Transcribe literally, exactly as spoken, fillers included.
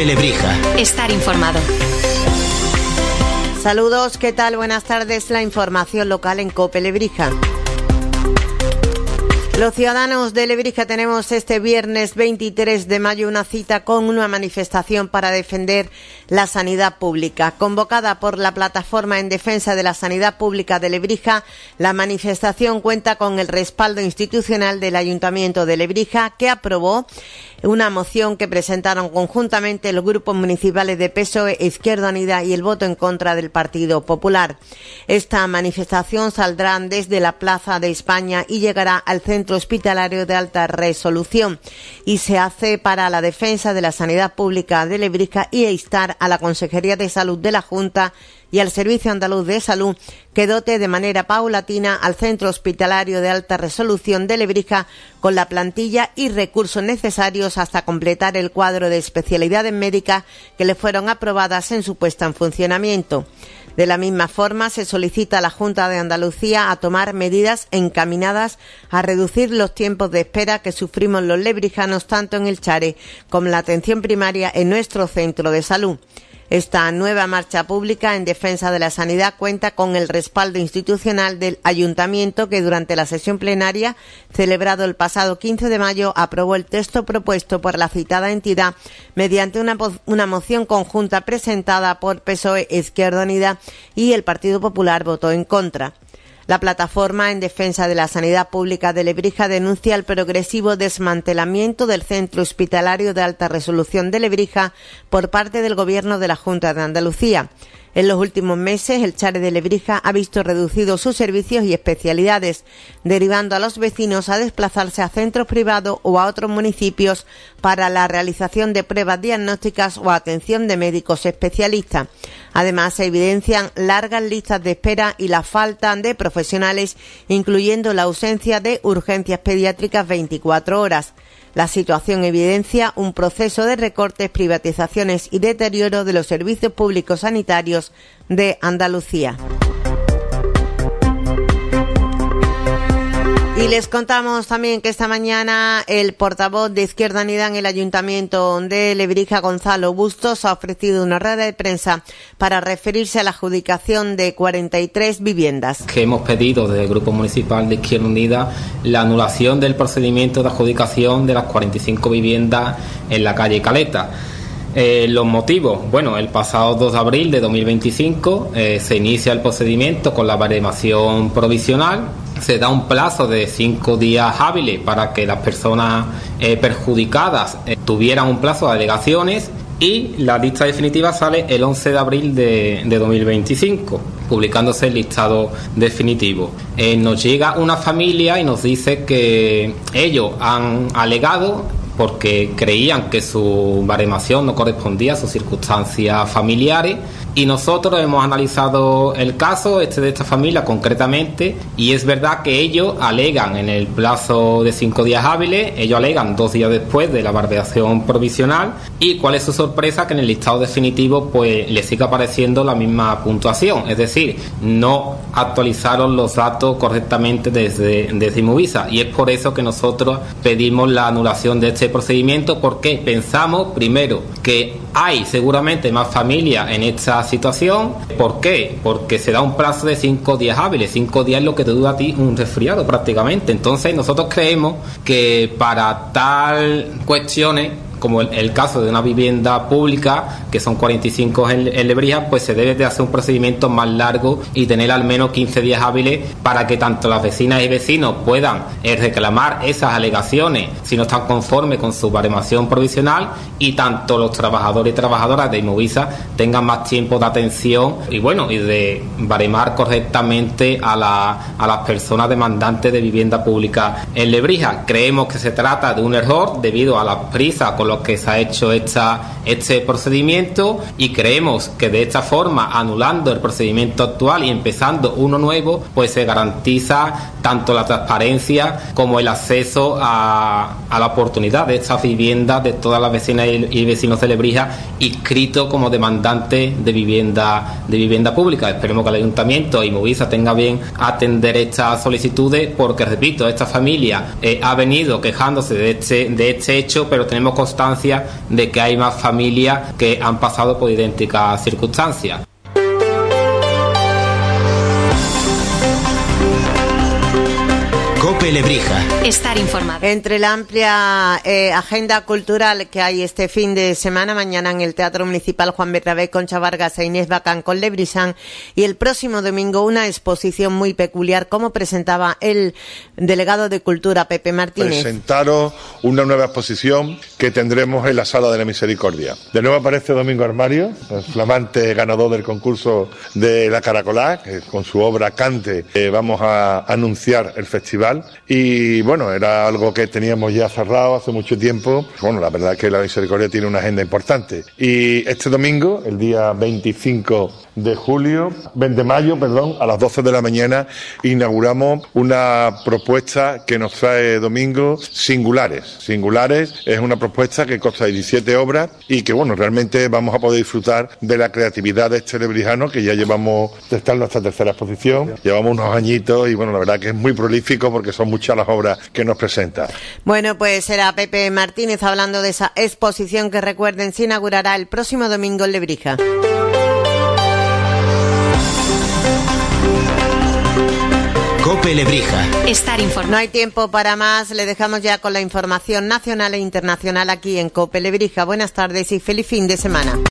COPE Lebrija. Estar informado. Saludos, ¿qué tal? Buenas tardes. La información local en COPE Lebrija. Los ciudadanos de Lebrija tenemos este viernes veintitrés de mayo una cita con una manifestación para defender la sanidad pública. Convocada por la Plataforma en Defensa de la Sanidad Pública de Lebrija, la manifestación cuenta con el respaldo institucional del Ayuntamiento de Lebrija, que aprobó una moción que presentaron conjuntamente los grupos municipales de P S O E, Izquierda Unida y el voto en contra del Partido Popular. Esta manifestación saldrá desde la Plaza de España y llegará al Centro Hospitalario de Alta Resolución y se hace para la defensa de la sanidad pública de Lebrija y instar a la Consejería de Salud de la Junta y al Servicio Andaluz de Salud que dote de manera paulatina al Centro Hospitalario de Alta Resolución de Lebrija con la plantilla y recursos necesarios hasta completar el cuadro de especialidades médicas que le fueron aprobadas en su puesta en funcionamiento. De la misma forma, se solicita a la Junta de Andalucía a tomar medidas encaminadas a reducir los tiempos de espera que sufrimos los lebrijanos tanto en el Chare como en la atención primaria en nuestro centro de salud. Esta nueva marcha pública en defensa de la sanidad cuenta con el respaldo institucional del Ayuntamiento, que durante la sesión plenaria celebrado el pasado quince de mayo aprobó el texto propuesto por la citada entidad mediante una, una moción conjunta presentada por P S O E, Izquierda Unida y el Partido Popular votó en contra. La Plataforma en Defensa de la Sanidad Pública de Lebrija denuncia el progresivo desmantelamiento del Centro Hospitalario de Alta Resolución de Lebrija por parte del Gobierno de la Junta de Andalucía. En los últimos meses, el Chare de Lebrija ha visto reducidos sus servicios y especialidades, derivando a los vecinos a desplazarse a centros privados o a otros municipios para la realización de pruebas diagnósticas o atención de médicos especialistas. Además, se evidencian largas listas de espera y la falta de profesionales, incluyendo la ausencia de urgencias pediátricas veinticuatro horas. La situación evidencia un proceso de recortes, privatizaciones y deterioro de los servicios públicos sanitarios de Andalucía. Y les contamos también que esta mañana el portavoz de Izquierda Unida en el Ayuntamiento de Lebrija, Gonzalo Bustos, ha ofrecido una rueda de prensa para referirse a la adjudicación de cuarenta y tres viviendas. Que hemos pedido desde el Grupo Municipal de Izquierda Unida la anulación del procedimiento de adjudicación de las cuarenta y cinco viviendas en la calle Caleta. Eh, los motivos, bueno, el pasado dos de abril de dos mil veinticinco eh, se inicia el procedimiento con la baremación provisional. Se da un plazo de cinco días hábiles para que las personas eh, perjudicadas eh, tuvieran un plazo de alegaciones y la lista definitiva sale el once de abril de, de dos mil veinticinco, publicándose el listado definitivo. Eh, nos llega una familia y nos dice que ellos han alegado porque creían que su baremación no correspondía a sus circunstancias familiares, y nosotros hemos analizado el caso este de esta familia concretamente, y es verdad que ellos alegan en el plazo de cinco días hábiles, ellos alegan dos días después de la baremación provisional, y cuál es su sorpresa que en el listado definitivo pues le sigue apareciendo la misma puntuación, es decir, no actualizaron los datos correctamente desde, desde Inmovisa, y es por eso que nosotros pedimos la anulación de este procedimiento, porque pensamos primero que hay seguramente más familias en esta situación. ¿Por qué? Porque se da un plazo de cinco días hábiles. Cinco días es lo que te dura a ti un resfriado prácticamente. Entonces nosotros creemos que para tal cuestiones, como el, el caso de una vivienda pública, que son cuarenta y cinco en, en Lebrija, pues se debe de hacer un procedimiento más largo y tener al menos quince días hábiles para que tanto las vecinas y vecinos puedan eh, reclamar esas alegaciones si no están conformes con su baremación provisional, y tanto los trabajadores y trabajadoras de Inmovisa tengan más tiempo de atención y bueno, y de baremar correctamente a, la, a las personas demandantes de vivienda pública en Lebrija. Creemos que se trata de un error debido a la prisa con lo que se ha hecho esta, este procedimiento, y creemos que de esta forma, anulando el procedimiento actual y empezando uno nuevo, pues se garantiza tanto la transparencia como el acceso a, a la oportunidad de estas viviendas de todas las vecinas y, y vecinos de Lebrija inscritos como demandantes de vivienda de vivienda pública. Esperemos que el Ayuntamiento y Movisa tenga bien atender estas solicitudes, porque repito, esta familia eh, ha venido quejándose de este, de este hecho, pero tenemos constancia de que hay más familias que han pasado por idénticas circunstancias. COPE Lebrija. Estar informado. Entre la amplia eh, agenda cultural que hay este fin de semana, mañana en el Teatro Municipal Juan Bernabé, Concha Vargas e Inés Bacán con Lebrisán, y el próximo domingo una exposición muy peculiar, como presentaba el delegado de Cultura, Pepe Martínez. Presentaros una nueva exposición que tendremos en la Sala de la Misericordia. De nuevo aparece Domingo Armario, el flamante ganador del concurso de la Caracolá, que con su obra Cante eh, vamos a anunciar el festival. Y bueno, era algo que teníamos ya cerrado hace mucho tiempo. Bueno, la verdad es que la Misericordia tiene una agenda importante. Y este domingo, el día veinticinco de julio, de mayo, perdón, a las doce de la mañana, inauguramos una propuesta que nos trae Domingo, Singulares. Singulares es una propuesta que consta de diecisiete obras y que, bueno, realmente vamos a poder disfrutar de la creatividad de este lebrijano, que ya llevamos, esta es nuestra tercera exposición, llevamos unos añitos y, bueno, la verdad que es muy prolífico porque son muchas las obras que nos presenta. Bueno, pues será Pepe Martínez hablando de esa exposición que, recuerden, se inaugurará el próximo domingo en Lebrija. COPE Lebrija. Estar informado. No hay tiempo para más, le dejamos ya con la información nacional e internacional aquí en COPE Lebrija. Buenas tardes y feliz fin de semana.